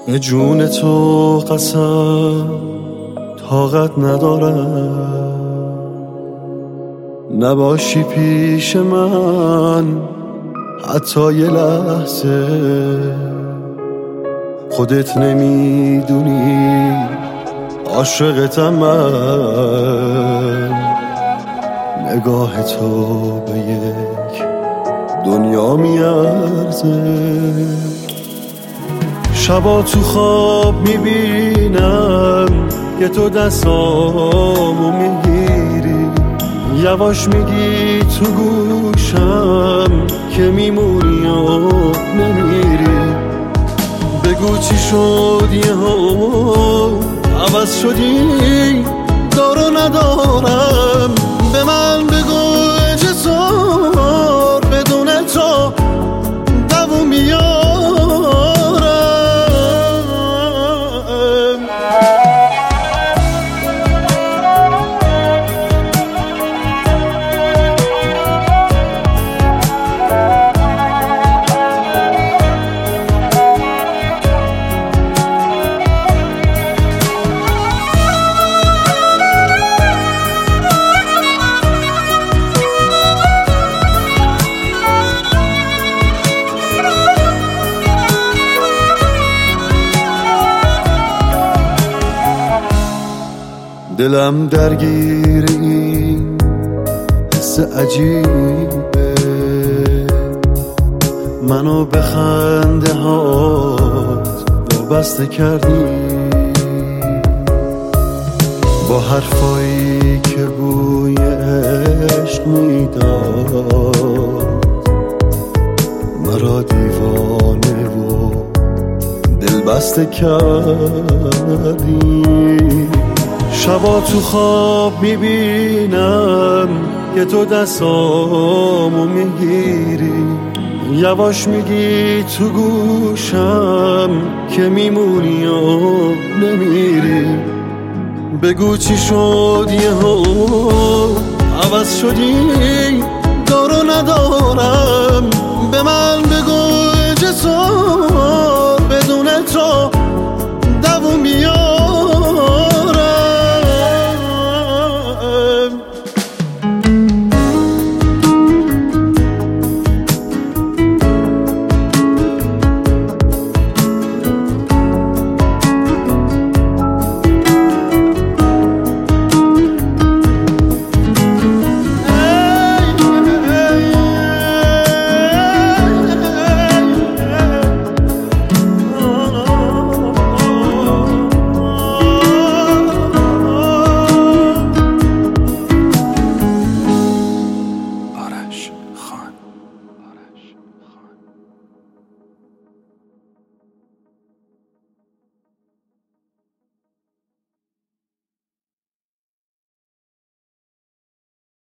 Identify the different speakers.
Speaker 1: به جون تو قسم طاقت ندارم نباشی پیش من حتی یه لحظه. خودت نمیدونی عاشقتم من، نگاه تو به یک دنیا میارزه. شبا تو خواب میبینم که تو دستامو میگیری، یواش میگی تو گوشم که میمونی و نمیری. بگو چی شد یهو عوض شدی، دارو ندارم به من بگو جسار، بدون تو دووم میارم. دلم درگیر این حس عجیبه، منو به خنده هات وابسته کردی. با حرفایی که بوی عشق میداد مرا دیوانه و دل بسته کردی. شبا تو خواب میبینم که تو دستامو میگیری، یواش میگی تو گوشم که میمونی و نمیری. بگو چی شد یهو عوض شدی، دارو ندارم به من بگو جسار، بدون تو دووم میارم.